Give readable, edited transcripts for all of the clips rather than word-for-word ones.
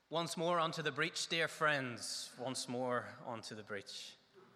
Once more onto the breach, dear friends, once more onto the breach.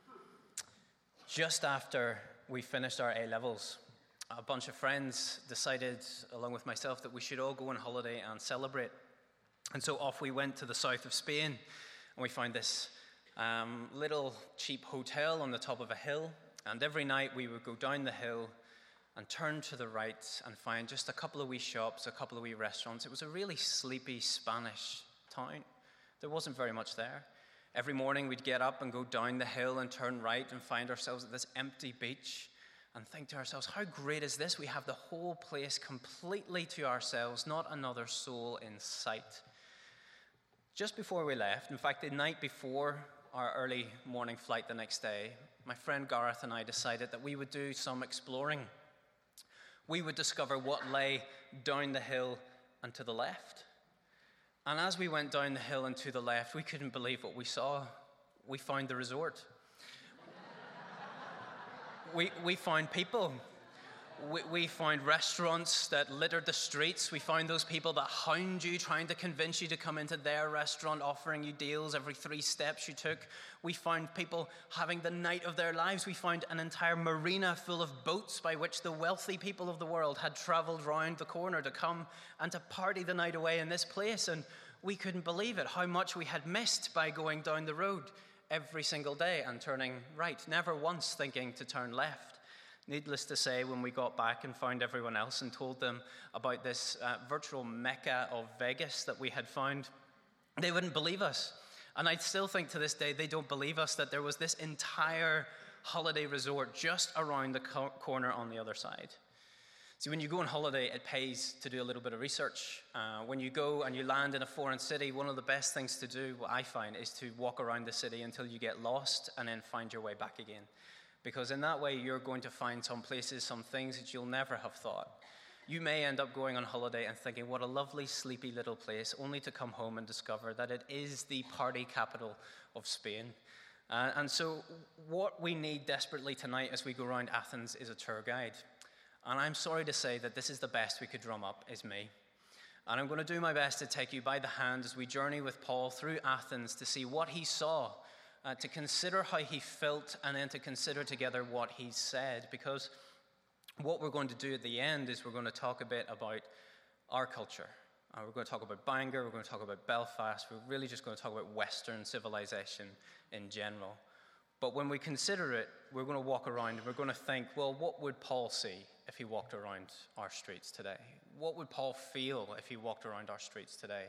Just after we finished our A-levels, a bunch of friends decided, along with myself, that we should all go on holiday and celebrate. And so off we went to the south of Spain, and we found this little cheap hotel on the top of a hill. And every night we would go down the hill and turn to the right and find just a couple of wee shops, a couple of wee restaurants. It was a really sleepy Spanish town. There wasn't very much there. Every morning we'd get up and go down the hill and turn right and find ourselves at this empty beach and think to ourselves, how great is this? We have the whole place completely to ourselves, not another soul in sight. Just before we left, in fact, the night before our early morning flight the next day, my friend Gareth and I decided that we would do some exploring. We would discover what lay down the hill and to the left. And as we went down the hill and to the left, we couldn't believe what we saw. We found the resort. We found people. We found restaurants that littered the streets. We found those people that hound you, trying to convince you to come into their restaurant, offering you deals every 3 steps you took. We found people having the night of their lives. We found an entire marina full of boats by which the wealthy people of the world had traveled round the corner to come and to party the night away in this place. And we couldn't believe it, how much we had missed by going down the road every single day and turning right, never once thinking to turn left. Needless to say, when we got back and found everyone else and told them about this virtual mecca of Vegas that we had found, they wouldn't believe us. And I still think to this day they don't believe us that there was this entire holiday resort just around the corner on the other side. See, when you go on holiday, it pays to do a little bit of research. When you go and you land in a foreign city, one of the best things to do, what I find, is to walk around the city until you get lost and then find your way back again. Because in that way, you're going to find some places, some things that you'll never have thought. You may end up going on holiday and thinking, what a lovely, sleepy little place, only to come home and discover that it is the party capital of Spain. And so what we need desperately tonight as we go around Athens is a tour guide. And I'm sorry to say that this is the best we could drum up, is me. And I'm going to do my best to take you by the hand as we journey with Paul through Athens to see what he saw, to consider how he felt, and then to consider together what he said. Because what we're going to do at the end is we're going to talk a bit about our culture. We're going to talk about Bangor, we're going to talk about Belfast, we're really just going to talk about Western civilization in general. But when we consider it, we're going to walk around and we're going to think, well, what would Paul see if he walked around our streets today? What would Paul feel if he walked around our streets today?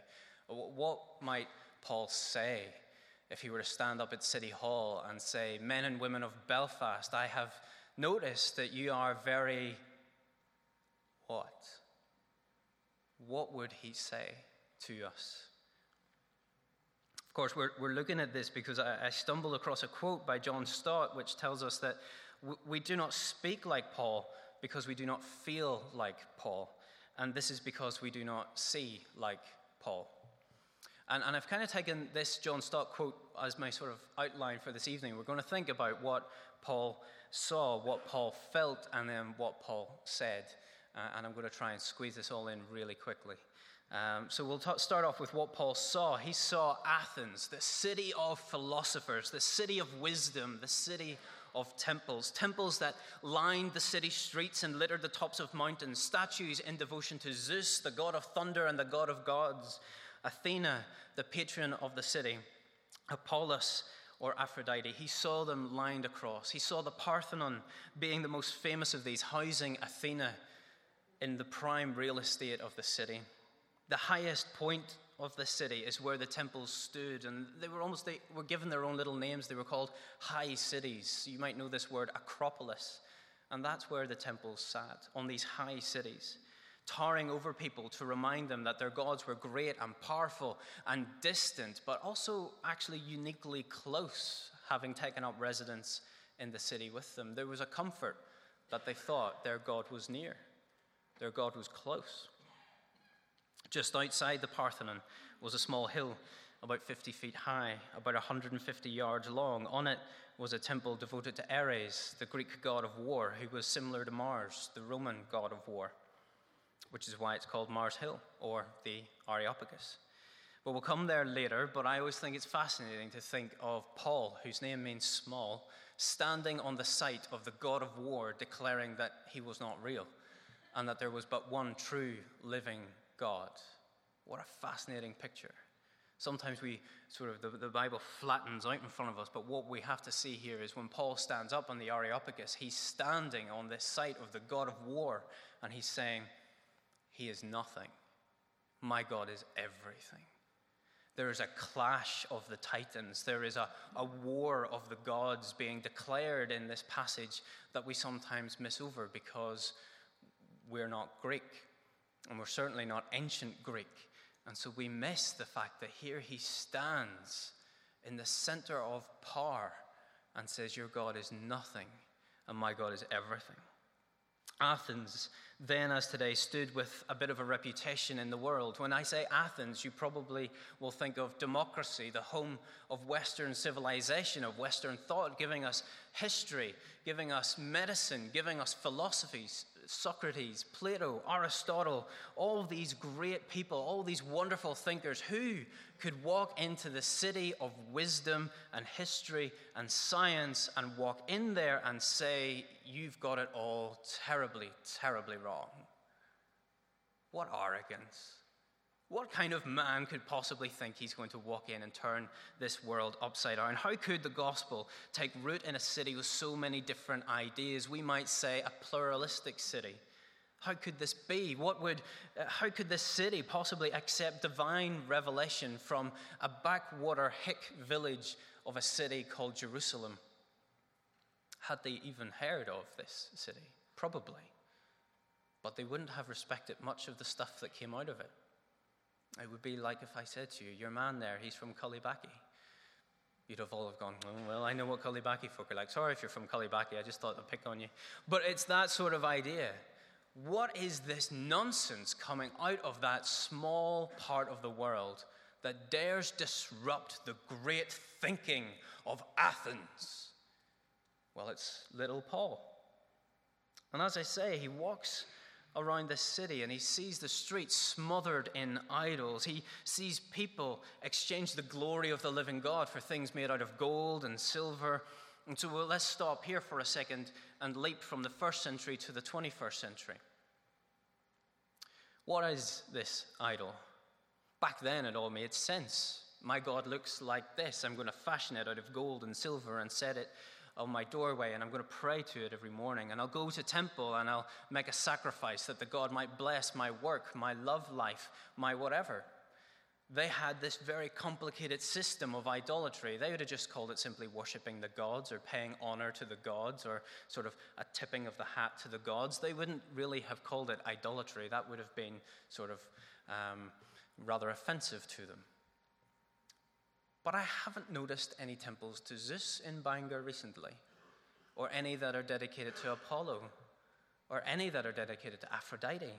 What might Paul say if he were to stand up at City Hall and say, men and women of Belfast, I have noticed that you are very... what? What would he say to us? Of course, we're looking at this because I stumbled across a quote by John Stott, which tells us that we do not speak like Paul because we do not feel like Paul. And this is because we do not see like Paul. And I've kind of taken this John Stott quote as my sort of outline for this evening. We're going to think about what Paul saw, what Paul felt, and then what Paul said. And I'm going to try and squeeze this all in really quickly. So we'll start off with what Paul saw. He saw Athens, the city of philosophers, the city of wisdom, the city of temples. Temples that lined the city streets and littered the tops of mountains. Statues in devotion to Zeus, the god of thunder and the god of gods. Athena, the patron of the city. Apollos, or Aphrodite. He saw them lined across. He saw the Parthenon being the most famous of these, housing Athena in the prime real estate of the city. The highest point of the city is where the temples stood, and they were given their own little names. They were called high cities. You might know this word, Acropolis, and that's where the temples sat, on these high cities, towering over people to remind them that their gods were great and powerful and distant, but also actually uniquely close, having taken up residence in the city with them. There was a comfort that they thought their God was near, their God was close. Just outside the Parthenon was a small hill about 50 feet high, about 150 yards long. On it was a temple devoted to Ares, the Greek god of war, who was similar to Mars, the Roman god of war, which is why it's called Mars Hill, or the Areopagus. But we'll come there later, but I always think it's fascinating to think of Paul, whose name means small, standing on the site of the God of war, declaring that he was not real and that there was but one true living God. What a fascinating picture. Sometimes we the Bible flattens out in front of us, but what we have to see here is when Paul stands up on the Areopagus, he's standing on this site of the God of war, and he's saying, he is nothing. My God is everything. There is a clash of the titans. There is a war of the gods being declared in this passage that we sometimes miss over because we're not Greek, and we're certainly not ancient Greek. And so we miss the fact that here he stands in the center of power and says, your God is nothing, and my God is everything. Athens, then as today, stood with a bit of a reputation in the world. When I say Athens, you probably will think of democracy, the home of Western civilization, of Western thought, giving us history, giving us medicine, giving us philosophies, Socrates, Plato, Aristotle, all these great people, all these wonderful thinkers who could walk into the city of wisdom and history and science and walk in there and say, you've got it all terribly, terribly wrong. What arrogance. What kind of man could possibly think he's going to walk in and turn this world upside down? How could the gospel take root in a city with so many different ideas? We might say a pluralistic city. How could this be? How could this city possibly accept divine revelation from a backwater hick village of a city called Jerusalem? Had they even heard of this city? Probably. But they wouldn't have respected much of the stuff that came out of it. It would be like if I said to you, your man there, he's from Cullybackey. You'd have all gone, oh, well, I know what Cullybackey folk are like. Sorry if you're from Cullybackey, I just thought I'd pick on you. But it's that sort of idea. What is this nonsense coming out of that small part of the world that dares disrupt the great thinking of Athens? Well, it's little Paul. And as I say, he walks around this city and he sees the streets smothered in idols. He sees people exchange the glory of the living God for things made out of gold and silver. And so let's stop here for a second and leap from the first century to the 21st century. What is this idol? Back then it all made sense. My God looks like this. I'm going to fashion it out of gold and silver and set it on my doorway, and I'm going to pray to it every morning, and I'll go to temple and I'll make a sacrifice that the God might bless my work, my love life, my whatever. They had this very complicated system of idolatry. They would have just called it simply worshiping the gods or paying honor to the gods or sort of a tipping of the hat to the gods. They wouldn't really have called it idolatry. That would have been sort of rather offensive to them. But I haven't noticed any temples to Zeus in Bangor recently, or any that are dedicated to Apollo, or any that are dedicated to Aphrodite.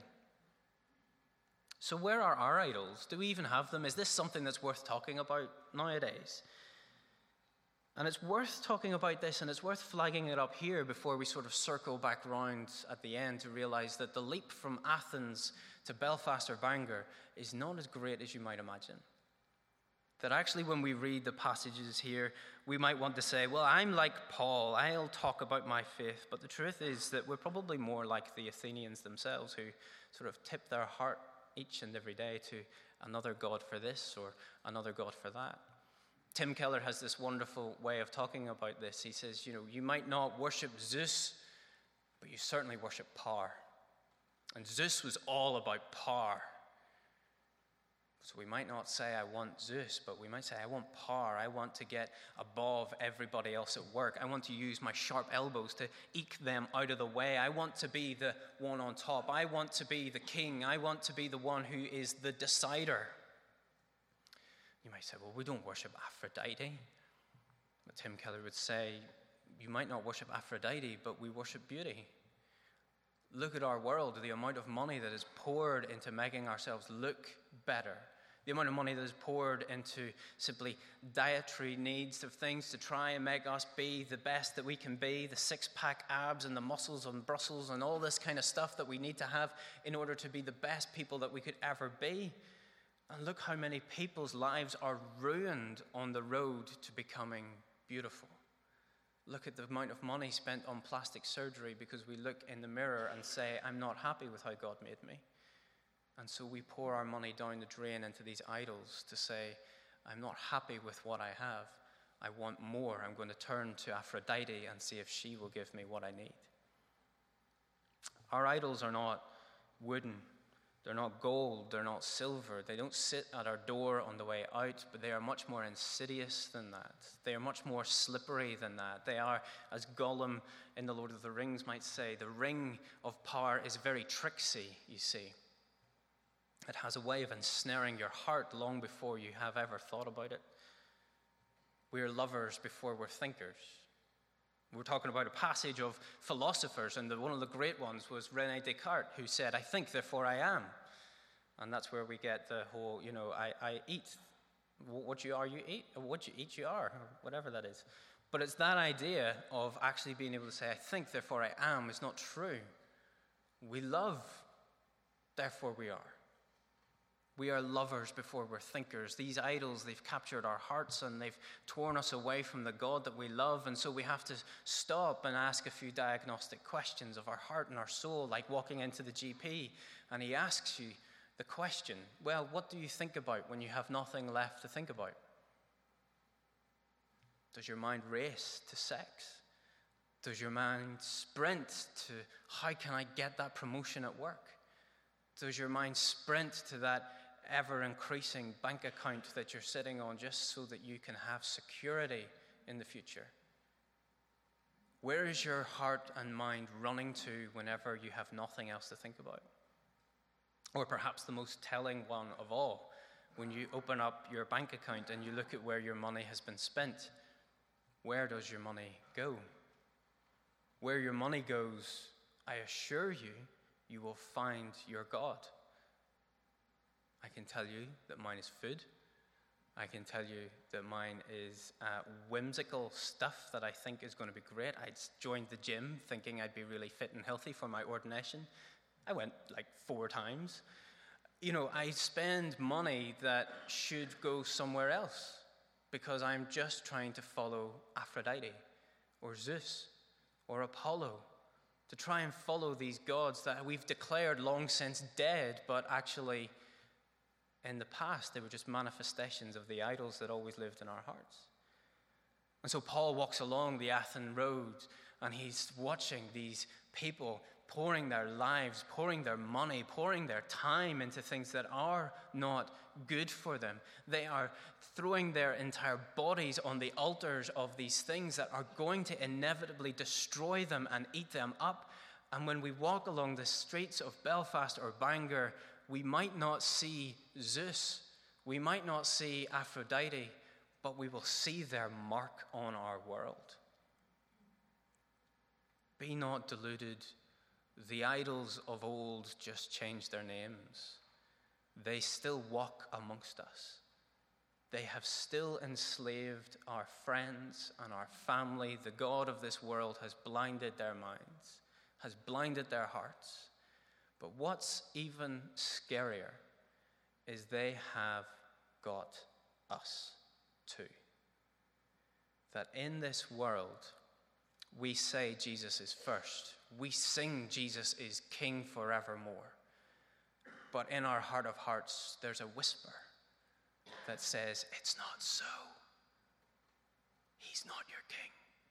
So where are our idols? Do we even have them? Is this something that's worth talking about nowadays? And it's worth talking about this, and it's worth flagging it up here before we sort of circle back round at the end to realize that the leap from Athens to Belfast or Bangor is not as great as you might imagine. That actually when we read the passages here, we might want to say, well, I'm like Paul, I'll talk about my faith. But the truth is that we're probably more like the Athenians themselves, who sort of tip their heart each and every day to another God for this or another God for that. Tim Keller has this wonderful way of talking about this. He says, you might not worship Zeus, but you certainly worship power. And Zeus was all about power. So we might not say, I want Zeus, but we might say, I want power. I want to get above everybody else at work. I want to use my sharp elbows to eke them out of the way. I want to be the one on top. I want to be the king. I want to be the one who is the decider. You might say, well, we don't worship Aphrodite. But Tim Keller would say, you might not worship Aphrodite, but we worship beauty. Look at our world, the amount of money that is poured into making ourselves look better. The amount of money that is poured into simply dietary needs of things to try and make us be the best that we can be, the six-pack abs and the muscles and Brussels and all this kind of stuff that we need to have in order to be the best people that we could ever be. And look how many people's lives are ruined on the road to becoming beautiful. Look at the amount of money spent on plastic surgery because we look in the mirror and say, I'm not happy with how God made me. And so we pour our money down the drain into these idols to say, I'm not happy with what I have. I want more. I'm going to turn to Aphrodite and see if she will give me what I need. Our idols are not wooden. They're not gold. They're not silver. They don't sit at our door on the way out, but they are much more insidious than that. They are much more slippery than that. They are, as Gollum in The Lord of the Rings might say, the ring of power is very tricksy, you see. It has a way of ensnaring your heart long before you have ever thought about it. We're lovers before we're thinkers. We're talking about a passage of philosophers, and one of the great ones was René Descartes, who said, I think, therefore I am. And that's where we get the whole, I eat. What you are, you eat. Or what you eat, you are, or whatever that is. But it's that idea of actually being able to say, I think, therefore I am, is not true. We love, therefore we are. We are lovers before we're thinkers. These idols, they've captured our hearts and they've torn us away from the God that we love. And so we have to stop and ask a few diagnostic questions of our heart and our soul, like walking into the GP and he asks you the question, well, what do you think about when you have nothing left to think about? Does your mind race to sex? Does your mind sprint to how can I get that promotion at work? Does your mind sprint to that ever-increasing bank account that you're sitting on just so that you can have security in the future? Where is your heart and mind running to whenever you have nothing else to think about? Or perhaps the most telling one of all, when you open up your bank account and you look at where your money has been spent, where does your money go? Where your money goes, I assure you, you will find your God. I can tell you that mine is food. I can tell you that mine is whimsical stuff that I think is going to be great. I joined the gym thinking I'd be really fit and healthy for my ordination. I went like 4 times. I spend money that should go somewhere else because I'm just trying to follow Aphrodite or Zeus or Apollo, to try and follow these gods that we've declared long since dead, but actually in the past, they were just manifestations of the idols that always lived in our hearts. And so Paul walks along the Athens road, and he's watching these people pouring their lives, pouring their money, pouring their time into things that are not good for them. They are throwing their entire bodies on the altars of these things that are going to inevitably destroy them and eat them up. And when we walk along the streets of Belfast or Bangor, we might not see Zeus, we might not see Aphrodite, but we will see their mark on our world. Be not deluded. The idols of old just changed their names. They still walk amongst us. They have still enslaved our friends and our family. The God of this world has blinded their minds, has blinded their hearts. But what's even scarier is they have got us too. That in this world, we say Jesus is first. We sing Jesus is King forevermore. But in our heart of hearts, there's a whisper that says, it's not so. He's not your King.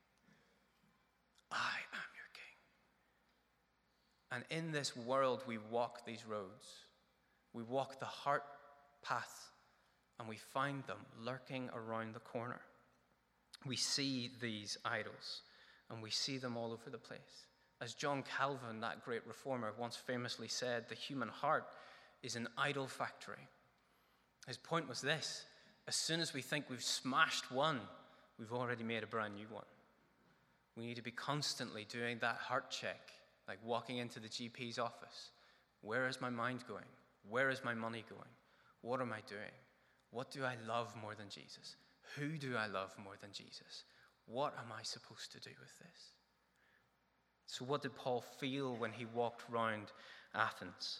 I am your King. And in this world, we walk these roads. We walk the heart path, and we find them lurking around the corner. We see these idols, and we see them all over the place. As John Calvin, that great reformer, once famously said, the human heart is an idol factory. His point was this: as soon as we think we've smashed one, we've already made a brand new one. We need to be constantly doing that heart check, like walking into the GP's office. Where is my mind going? Where is my money going? What am I doing? What do I love more than Jesus? Who do I love more than Jesus? What am I supposed to do with this? So what did Paul feel when he walked round Athens?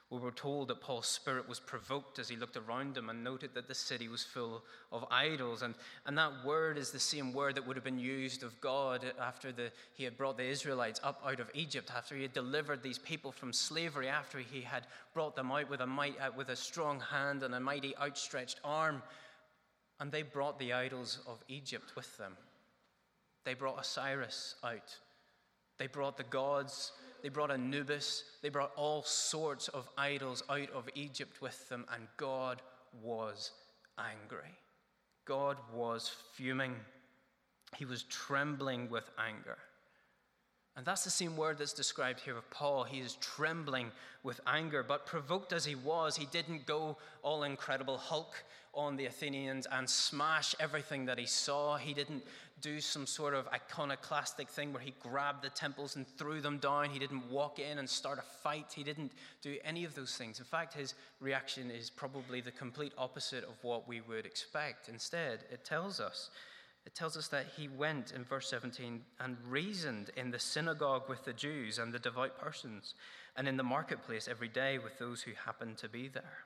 We were told that Paul's spirit was provoked as he looked around him and noted that the city was full of idols. And that word is the same word that would have been used of God after he had brought the Israelites up out of Egypt, after he had delivered these people from slavery, after he had brought them out with a strong hand and a mighty outstretched arm. And they brought the idols of Egypt with them. They brought Osiris out. They brought the gods. They brought Anubis. They brought all sorts of idols out of Egypt with them, and God was angry. God was fuming. He was trembling with anger. And that's the same word that's described here of Paul. He is trembling with anger, but provoked as he was, he didn't go all Incredible Hulk on the Athenians and smash everything that he saw. He didn't do some sort of iconoclastic thing where he grabbed the temples and threw them down. He didn't walk in and start a fight. He didn't do any of those things. In fact, his reaction is probably the complete opposite of what we would expect. Instead, it tells us that he went, in verse 17, and reasoned in the synagogue with the Jews and the devout persons, and in the marketplace every day with those who happened to be there.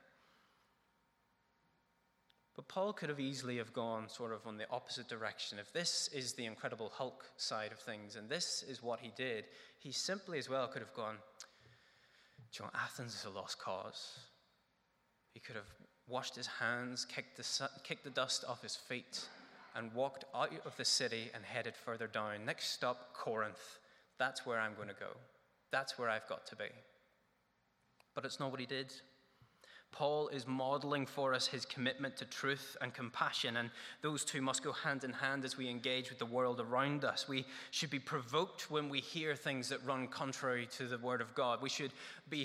But Paul could have easily have gone sort of on the opposite direction. If this is the Incredible Hulk side of things, and this is what he did, he simply as well could have gone, Athens is a lost cause. He could have washed his hands, kicked the dust off his feet, and walked out of the city and headed further down. Next stop, Corinth. That's where I'm going to go. That's where I've got to be. But it's not what he did. Paul is modeling for us his commitment to truth and compassion, and those two must go hand in hand as we engage with the world around us. We should be provoked when we hear things that run contrary to the word of God. We should be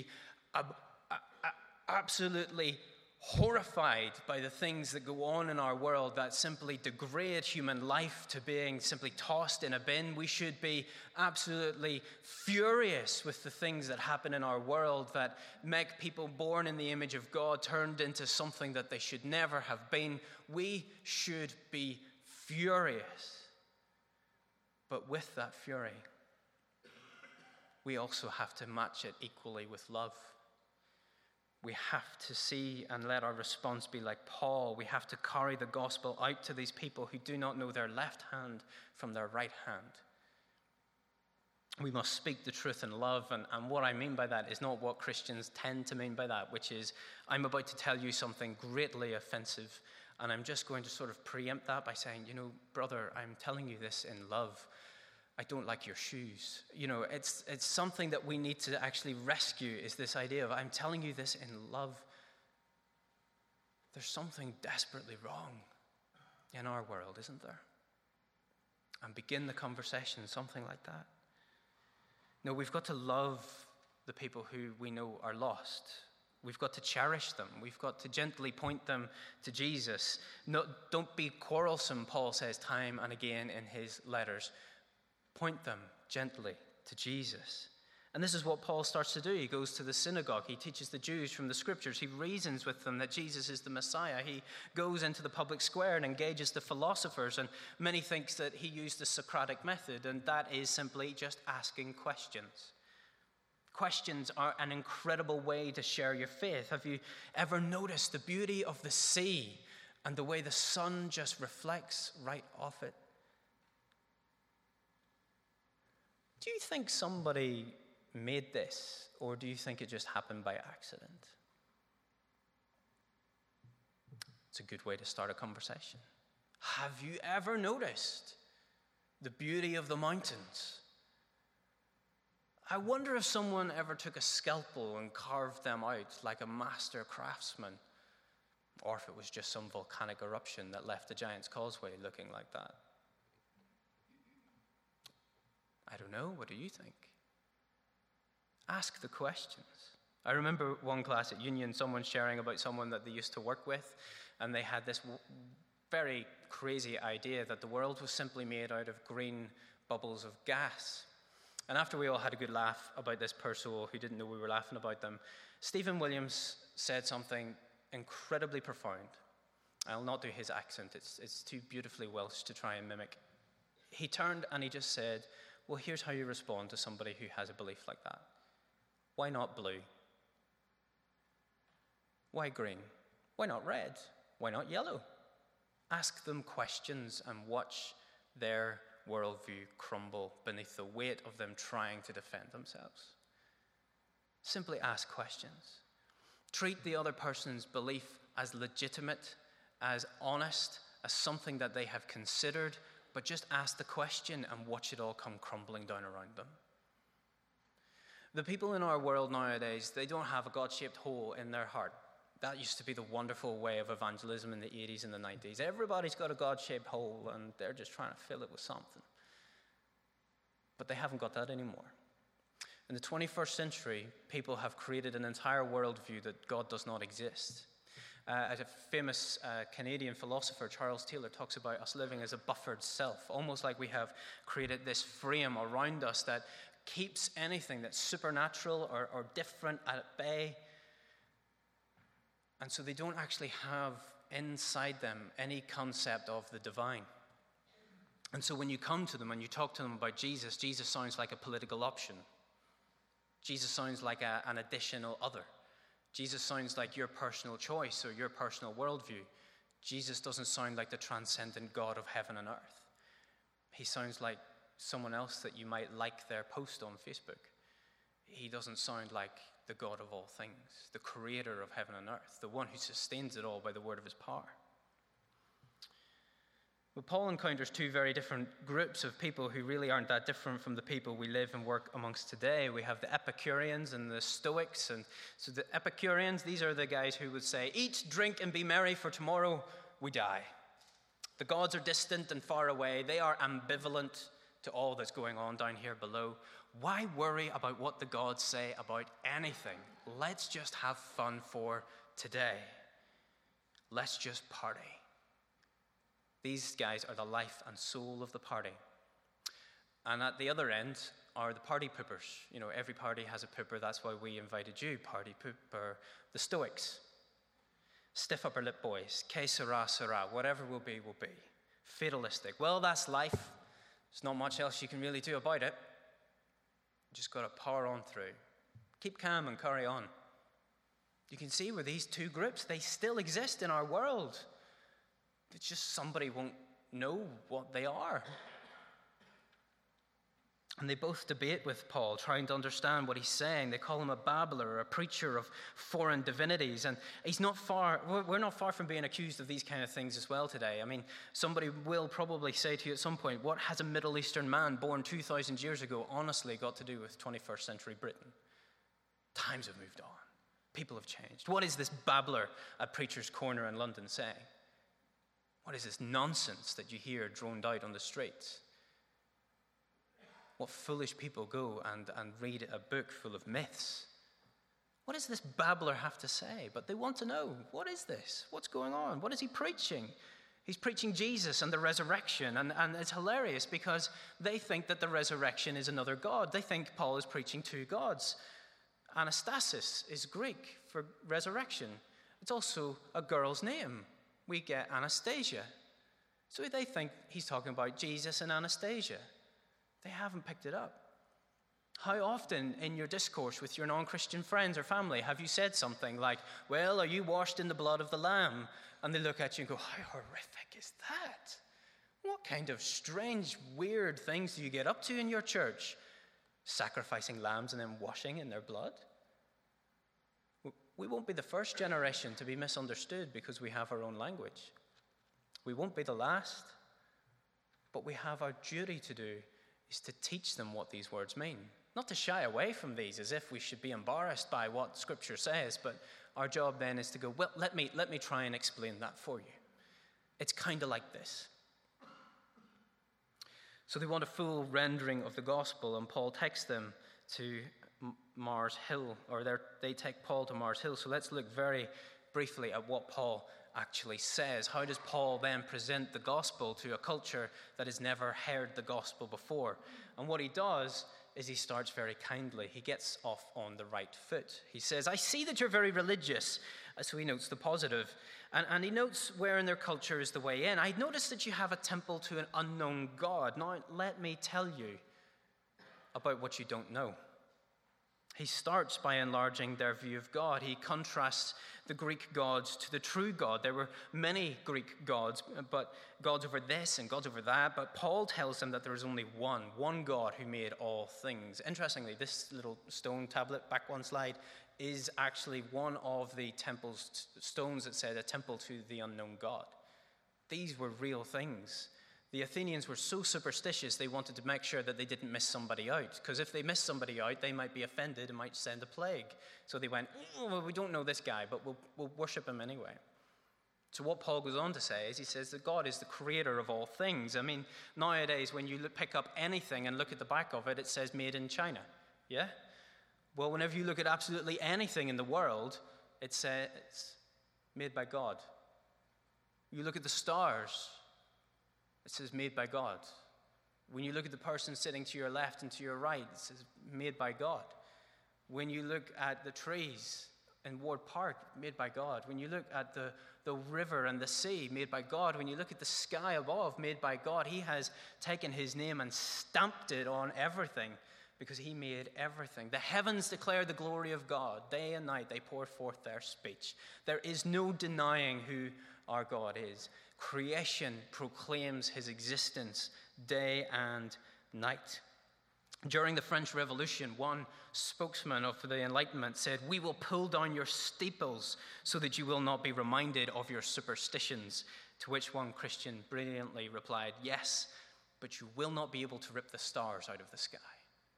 absolutely horrified by the things that go on in our world that simply degrade human life to being simply tossed in a bin. We should be absolutely furious with the things that happen in our world that make people born in the image of God turned into something that they should never have been. We should be furious. But with that fury, we also have to match it equally with love. We have to see and let our response be like Paul. We have to carry the gospel out to these people who do not know their left hand from their right hand. We must speak the truth in love, and what I mean by that is not what Christians tend to mean by that, which is, I'm about to tell you something greatly offensive, and I'm just going to sort of preempt that by saying, brother, I'm telling you this in love. I don't like your shoes. It's something that we need to actually rescue, is this idea of, I'm telling you this in love. There's something desperately wrong in our world, isn't there? And begin the conversation, something like that. No, we've got to love the people who we know are lost. We've got to cherish them. We've got to gently point them to Jesus. No, don't be quarrelsome, Paul says time and again in his letters. Point them gently to Jesus. And this is what Paul starts to do. He goes to the synagogue. He teaches the Jews from the scriptures. He reasons with them that Jesus is the Messiah. He goes into the public square and engages the philosophers. And many think that he used the Socratic method, and that is simply just asking questions. Questions are an incredible way to share your faith. Have you ever noticed the beauty of the sea and the way the sun just reflects right off it? Do you think somebody made this, or do you think it just happened by accident? It's a good way to start a conversation. Have you ever noticed the beauty of the mountains? I wonder if someone ever took a scalpel and carved them out like a master craftsman, or if it was just some volcanic eruption that left the Giant's Causeway looking like that. I don't know. What do you think? Ask the questions. I remember one class at Union, someone sharing about someone that they used to work with, and they had this very crazy idea that the world was simply made out of green bubbles of gas. And after we all had a good laugh about this poor soul who didn't know we were laughing about them, Stephen Williams said something incredibly profound. I'll not do his accent. It's too beautifully Welsh to try and mimic. He turned and he just said, well, here's how you respond to somebody who has a belief like that. Why not blue? Why green? Why not red? Why not yellow? Ask them questions and watch their worldview crumble beneath the weight of them trying to defend themselves. Simply ask questions. Treat the other person's belief as legitimate, as honest, as something that they have considered, but just ask the question and watch it all come crumbling down around them. The people in our world nowadays, they don't have a God-shaped hole in their heart. That used to be the wonderful way of evangelism in the 80s and the 90s. Everybody's got a God-shaped hole, and they're just trying to fill it with something. But they haven't got that anymore. In the 21st century, people have created an entire worldview that God does not exist. A famous Canadian philosopher, Charles Taylor, talks about us living as a buffered self, almost like we have created this frame around us that keeps anything that's supernatural or different at bay. And so they don't actually have inside them any concept of the divine. And so when you come to them and you talk to them about Jesus, Jesus sounds like a political option. Jesus sounds like an additional other. Jesus sounds like your personal choice or your personal worldview. Jesus doesn't sound like the transcendent God of heaven and earth. He sounds like someone else that you might like their post on Facebook. He doesn't sound like the God of all things, the creator of heaven and earth, the one who sustains it all by the word of his power. But Paul encounters two very different groups of people who really aren't that different from the people we live and work amongst today. We have the Epicureans and the Stoics. And so the Epicureans, these are the guys who would say, eat, drink, and be merry, for tomorrow we die. The gods are distant and far away. They are ambivalent to all that's going on down here below. Why worry about what the gods say about anything? Let's just have fun for today. Let's just party. These guys are the life and soul of the party. And at the other end are the party poopers. You know, every party has a pooper. That's why we invited you, party pooper. The Stoics. Stiff upper lip boys. Que sera, sera. Whatever will be, will be. Fatalistic. Well, that's life. There's not much else you can really do about it. You just got to power on through. Keep calm and carry on. You can see where these two groups, they still exist in our world. It's just somebody won't know what they are. And they both debate with Paul, trying to understand what he's saying. They call him a babbler or a preacher of foreign divinities. And we're not far from being accused of these kind of things as well today. I mean, somebody will probably say to you at some point, what has a Middle Eastern man born 2,000 years ago honestly got to do with 21st century Britain? Times have moved on. People have changed. What is this babbler at Preacher's Corner in London saying? What is this nonsense that you hear droned out on the streets? What foolish people go and read a book full of myths? What does this babbler have to say? But they want to know, what is this? What's going on? What is he preaching? He's preaching Jesus and the resurrection. And it's hilarious because they think that the resurrection is another God. They think Paul is preaching two gods. Anastasis is Greek for resurrection. It's also a girl's name. We get Anastasia. So they think he's talking about Jesus and Anastasia. They haven't picked it up. How often in your discourse with your non-Christian friends or family have you said something like, well, are you washed in the blood of the Lamb? And they look at you and go, how horrific is that? What kind of strange, weird things do you get up to in your church? Sacrificing lambs and then washing in their blood? We won't be the first generation to be misunderstood because we have our own language. We won't be the last. But we have our duty to do is to teach them what these words mean. Not to shy away from these as if we should be embarrassed by what Scripture says, but our job then is to go, well, let me try and explain that for you. It's kind of like this. So they want a full rendering of the gospel, and Paul takes them to Mars Hill, or they take Paul to Mars Hill. So let's look very briefly at what Paul actually says. How does Paul then present the gospel to a culture that has never heard the gospel before? And what he does is he starts very kindly. He gets off on the right foot. He says, I see that you're very religious. So he notes the positive. And he notes where in their culture is the way in. I noticed that you have a temple to an unknown God. Now let me tell you about what you don't know. He starts by enlarging their view of God. He contrasts the Greek gods to the true God. There were many Greek gods, but gods over this and gods over that. But Paul tells them that there is only one God who made all things. Interestingly, this little stone tablet, back one slide, is actually one of the temple's stones that said a temple to the unknown God. These were real things. The Athenians were so superstitious, they wanted to make sure that they didn't miss somebody out. Because if they missed somebody out, they might be offended and might send a plague. So they went, well, we don't know this guy, but we'll worship him anyway. So what Paul goes on to say is, he says that God is the creator of all things. I mean, nowadays, when you pick up anything and look at the back of it, it says made in China. Yeah? Well, whenever you look at absolutely anything in the world, it says made by God. You look at the stars, it says made by God. When you look at the person sitting to your left and to your right, it says made by God. When you look at the trees in Ward Park, made by God. When you look at the river and the sea, made by God. When you look at the sky above, made by God. He has taken his name and stamped it on everything because he made everything. The heavens declare the glory of God. Day and night they pour forth their speech. There is no denying who our God is. Creation proclaims his existence day and night. During the French Revolution, one spokesman of the Enlightenment said, "We will pull down your steeples so that you will not be reminded of your superstitions." To which one Christian brilliantly replied, "Yes, but you will not be able to rip the stars out of the sky."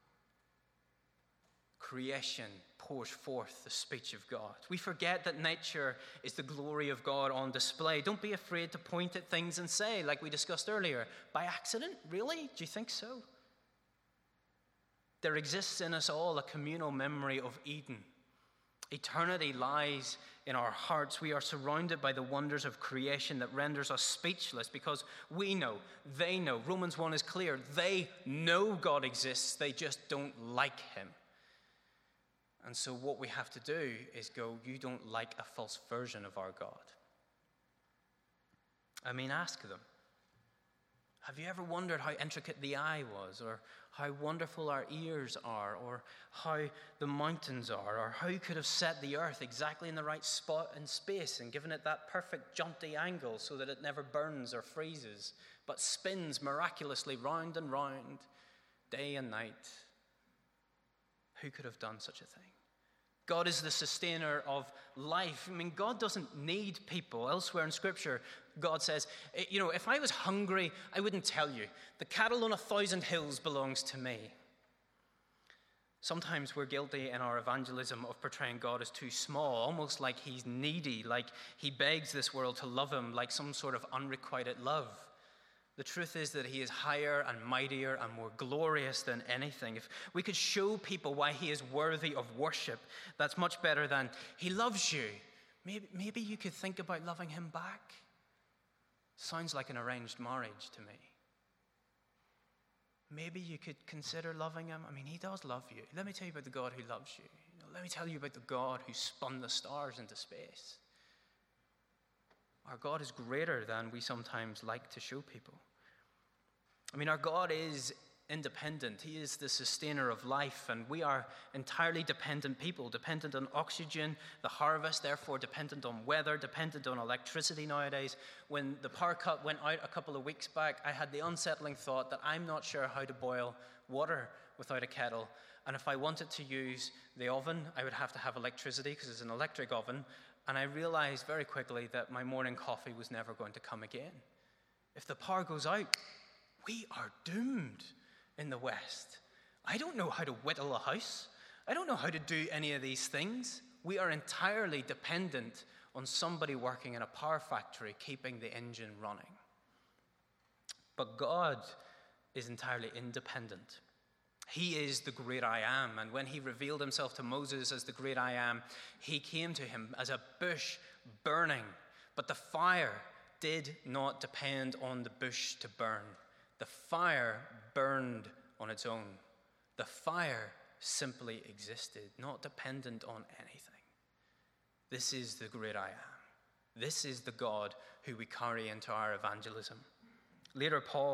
Creation pours forth the speech of God. We forget that nature is the glory of God on display. Don't be afraid to point at things and say, like we discussed earlier, by accident? Really? Do you think so? There exists in us all a communal memory of Eden. Eternity lies in our hearts. We are surrounded by the wonders of creation that renders us speechless because we know, they know. Romans 1 is clear. They know God exists. They just don't like him. And so what we have to do is go, you don't like a false version of our God. I mean, ask them. Have you ever wondered how intricate the eye was, or how wonderful our ears are, or how the mountains are, or how you could have set the earth exactly in the right spot in space and given it that perfect jaunty angle so that it never burns or freezes, but spins miraculously round and round, day and night? Who could have done such a thing? God is the sustainer of life. I mean, God doesn't need people. Elsewhere in Scripture, God says, if I was hungry, I wouldn't tell you. The cattle on 1,000 hills belongs to me. Sometimes we're guilty in our evangelism of portraying God as too small, almost like he's needy, like he begs this world to love him, like some sort of unrequited love. The truth is that he is higher and mightier and more glorious than anything. If we could show people why he is worthy of worship, that's much better than he loves you. Maybe you could think about loving him back. Sounds like an arranged marriage to me. Maybe you could consider loving him. I mean, he does love you. Let me tell you about the God who loves you. Let me tell you about the God who spun the stars into space. Our God is greater than we sometimes like to show people. I mean, our God is independent. He is the sustainer of life, and we are entirely dependent people, dependent on oxygen, the harvest, therefore dependent on weather, dependent on electricity nowadays. When the power cut went out a couple of weeks back, I had the unsettling thought that I'm not sure how to boil water without a kettle. And if I wanted to use the oven, I would have to have electricity because it's an electric oven. And I realized very quickly that my morning coffee was never going to come again. If the power goes out, we are doomed in the West. I don't know how to whittle a house. I don't know how to do any of these things. We are entirely dependent on somebody working in a power factory keeping the engine running. But God is entirely independent. He is the great I am. And when he revealed himself to Moses as the great I am, he came to him as a bush burning. But the fire did not depend on the bush to burn. The fire burned on its own. The fire simply existed, not dependent on anything. This is the great I am. This is the God who we carry into our evangelism. Later, Paul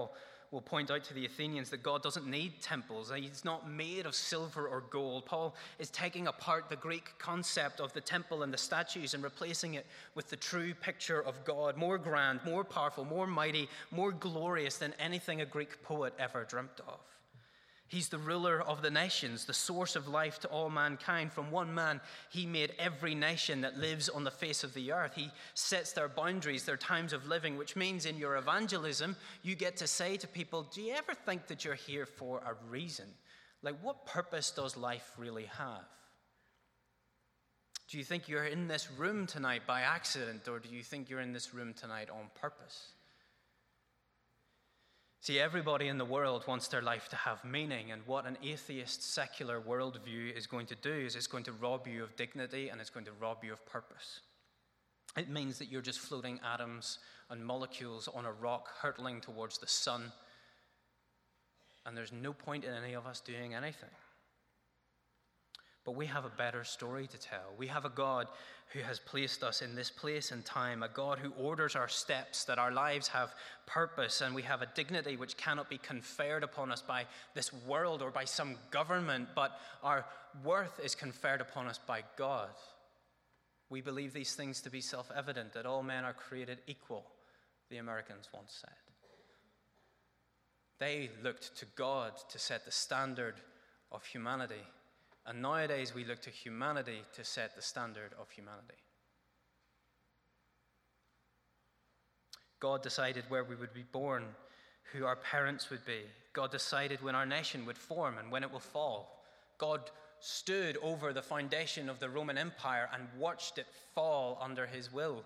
will point out to the Athenians that God doesn't need temples. He's not made of silver or gold. Paul is taking apart the Greek concept of the temple and the statues and replacing it with the true picture of God, more grand, more powerful, more mighty, more glorious than anything a Greek poet ever dreamt of. He's the ruler of the nations, the source of life to all mankind. From one man, he made every nation that lives on the face of the earth. He sets their boundaries, their times of living, which means in your evangelism, you get to say to people, do you ever think that you're here for a reason? Like, what purpose does life really have? Do you think you're in this room tonight by accident, or do you think you're in this room tonight on purpose? See, everybody in the world wants their life to have meaning, and what an atheist, secular worldview is going to do is it's going to rob you of dignity and it's going to rob you of purpose. It means that you're just floating atoms and molecules on a rock hurtling towards the sun, and there's no point in any of us doing anything. But we have a better story to tell. We have a God who has placed us in this place and time, a God who orders our steps, that our lives have purpose, and we have a dignity which cannot be conferred upon us by this world or by some government, but our worth is conferred upon us by God. We believe these things to be self-evident, that all men are created equal, the Americans once said. They looked to God to set the standard of humanity. And nowadays we look to humanity to set the standard of humanity. God decided where we would be born, who our parents would be. God decided when our nation would form and when it will fall. God stood over the foundation of the Roman Empire and watched it fall under his will,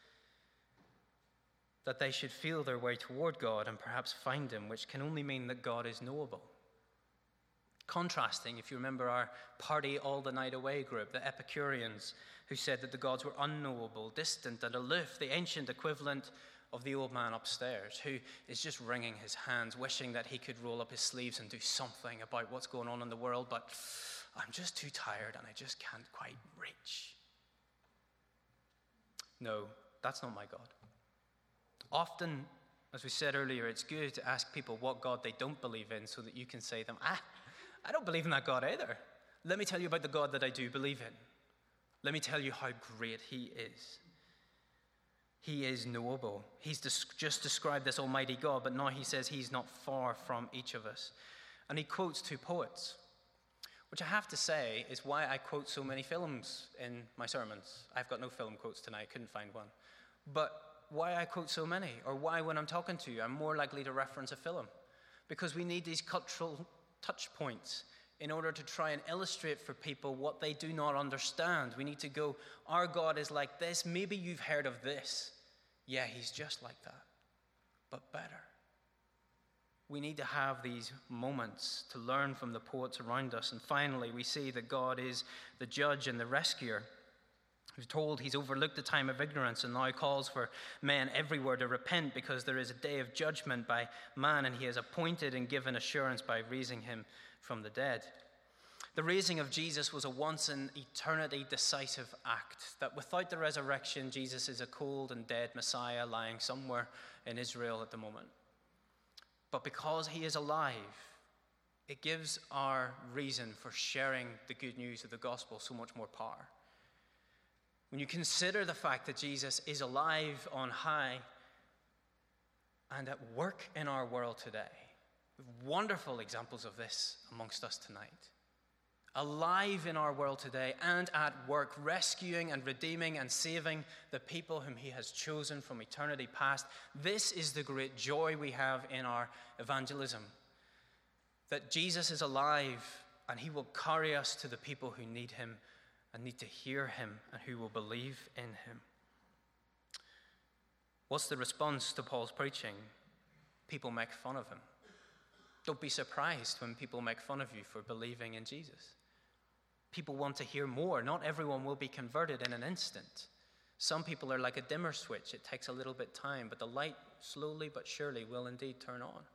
that they should feel their way toward God and perhaps find him, which can only mean that God is knowable. Contrasting, if you remember our party all the night away group, the Epicureans, who said that the gods were unknowable, distant, and aloof, the ancient equivalent of the old man upstairs, who is just wringing his hands, wishing that he could roll up his sleeves and do something about what's going on in the world, but I'm just too tired and I just can't quite reach. No, that's not my God. Often, as we said earlier, it's good to ask people what God they don't believe in so that you can say to them, I don't believe in that God either. Let me tell you about the God that I do believe in. Let me tell you how great he is. He is knowable. He's just described this almighty God, but now he says he's not far from each of us. And he quotes two poets, which I have to say is why I quote so many films in my sermons. I've got no film quotes tonight, couldn't find one. But why I quote so many, or why when I'm talking to you, I'm more likely to reference a film. Because we need these cultural touch points in order to try and illustrate for people what they do not understand. We need to go, our God is like this. Maybe you've heard of this. Yeah, he's just like that, but better. We need to have these moments to learn from the poets around us. And finally, we see that God is the judge and the rescuer. We're told he's overlooked the time of ignorance and now calls for men everywhere to repent because there is a day of judgment by man, and he has appointed and given assurance by raising him from the dead. The raising of Jesus was a once-in-eternity decisive act, that without the resurrection, Jesus is a cold and dead Messiah lying somewhere in Israel at the moment. But because he is alive, it gives our reason for sharing the good news of the gospel so much more power. When you consider the fact that Jesus is alive on high and at work in our world today, we have wonderful examples of this amongst us tonight. Alive in our world today and at work, rescuing and redeeming and saving the people whom he has chosen from eternity past. This is the great joy we have in our evangelism, that Jesus is alive and he will carry us to the people who need him and need to hear him and who will believe in him. What's the response to Paul's preaching? People make fun of him. Don't be surprised when people make fun of you for believing in Jesus. People want to hear more. Not everyone will be converted in an instant. Some people are like a dimmer switch. It takes a little bit of time, but the light slowly but surely will indeed turn on.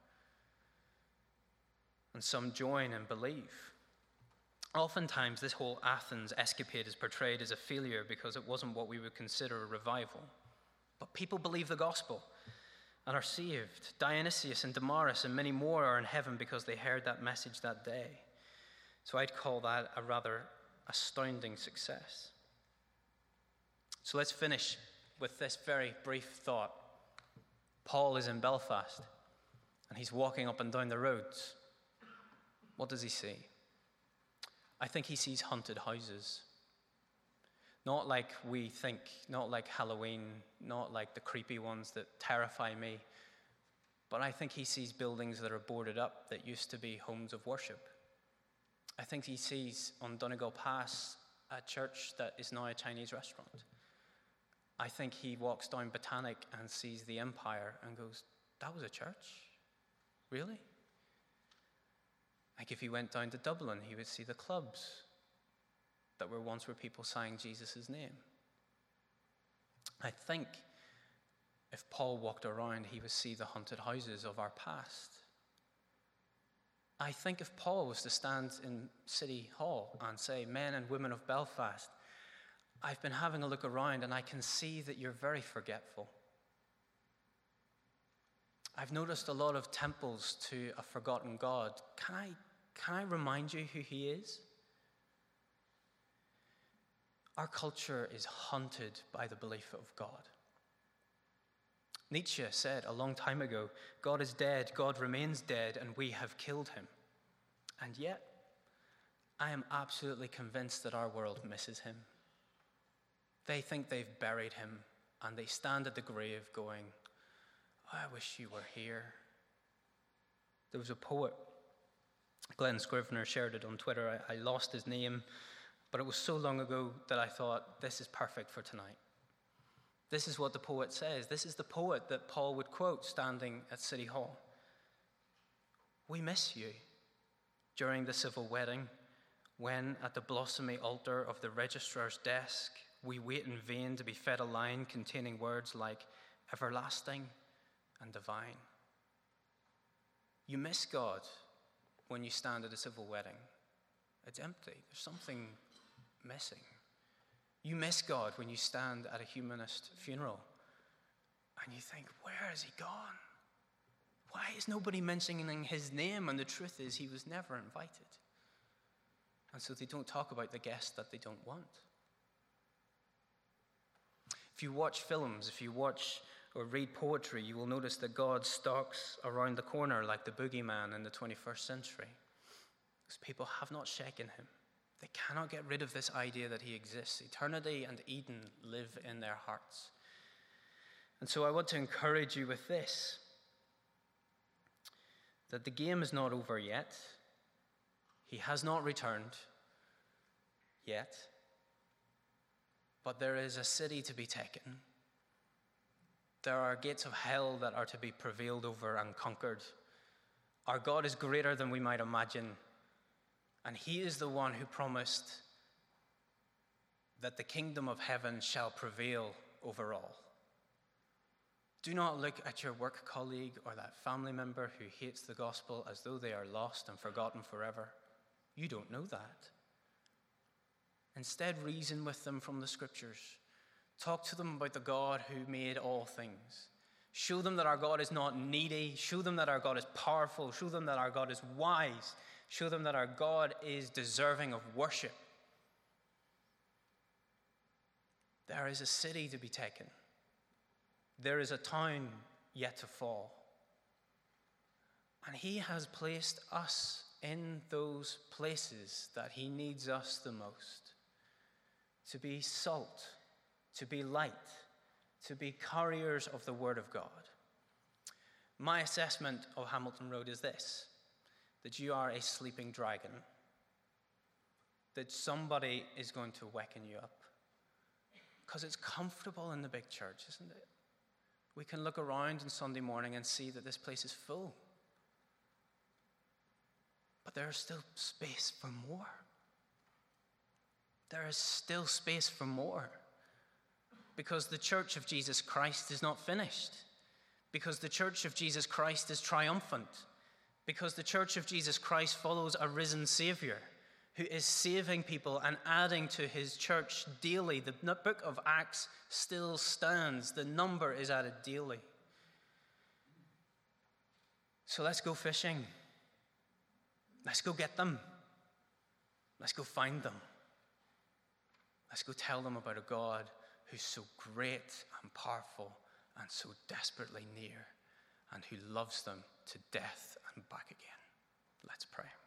And some join and believe. Oftentimes, this whole Athens escapade is portrayed as a failure because it wasn't what we would consider a revival. But people believe the gospel. and are saved. Dionysius and Damaris and many more are in heaven because they heard that message that day. So I'd call that a rather astounding success. So let's finish with this very brief thought. Paul is in Belfast, and he's walking up and down the roads. What does he see? I think he sees haunted houses. Not like we think, not like Halloween, not like the creepy ones that terrify me, but I think he sees buildings that are boarded up that used to be homes of worship. I think he sees on Donegal Pass a church that is now a Chinese restaurant. I think he walks down Botanic and sees the Empire and goes, that was a church? Really? Like if he went down to Dublin, he would see the clubs that were once where people sang Jesus' name. I think if Paul walked around, he would see the haunted houses of our past. I think if Paul was to stand in City Hall and say, men and women of Belfast, I've been having a look around and I can see that you're very forgetful. I've noticed a lot of temples to a forgotten God. Can I remind you who he is? Our culture is haunted by the belief of God. Nietzsche said a long time ago, God is dead, God remains dead, and we have killed him. And yet, I am absolutely convinced that our world misses him. They think they've buried him, and they stand at the grave going, I wish you were here. There was a poet, Glenn Scrivener, shared it on Twitter. I lost his name, but it was so long ago that I thought, this is perfect for tonight. This is what the poet says. This is the poet that Paul would quote standing at City Hall. We miss you during the civil wedding, when at the blossomy altar of the registrar's desk, we wait in vain to be fed a line containing words like everlasting and divine. You miss God when you stand at a civil wedding. It's empty. There's something missing. You miss God when you stand at a humanist funeral and you think, where has he gone? Why is nobody mentioning his name? And the truth is, he was never invited. And so they don't talk about the guest that they don't want. If you watch films, if you watch or read poetry, you will notice that God stalks around the corner like the boogeyman in the 21st century. Because people have not shaken him. They cannot get rid of this idea that he exists. Eternity and Eden live in their hearts. And so I want to encourage you with this, that the game is not over yet. He has not returned yet. But there is a city to be taken. There are gates of hell that are to be prevailed over and conquered. Our God is greater than we might imagine. And he is the one who promised that the kingdom of heaven shall prevail over all. Do not look at your work colleague or that family member who hates the gospel as though they are lost and forgotten forever. You don't know that. Instead, reason with them from the scriptures. Talk to them about the God who made all things. Show them that our God is not needy. Show them that our God is powerful. Show them that our God is wise. Show them that our God is deserving of worship. There is a city to be taken. There is a town yet to fall. And he has placed us in those places that he needs us the most. To be salt, to be light, to be carriers of the word of God. My assessment of Hamilton Road is this: that you are a sleeping dragon, that somebody is going to waken you up. Because it's comfortable in the big church, isn't it? We can look around on Sunday morning and see that this place is full. But there is still space for more. There is still space for more. Because the church of Jesus Christ is not finished. Because the church of Jesus Christ is triumphant. Because the church of Jesus Christ follows a risen Savior who is saving people and adding to his church daily. The book of Acts still stands. The number is added daily. So let's go fishing. Let's go get them. Let's go find them. Let's go tell them about a God who's so great and powerful and so desperately near, and who loves them to death and back again. Let's pray.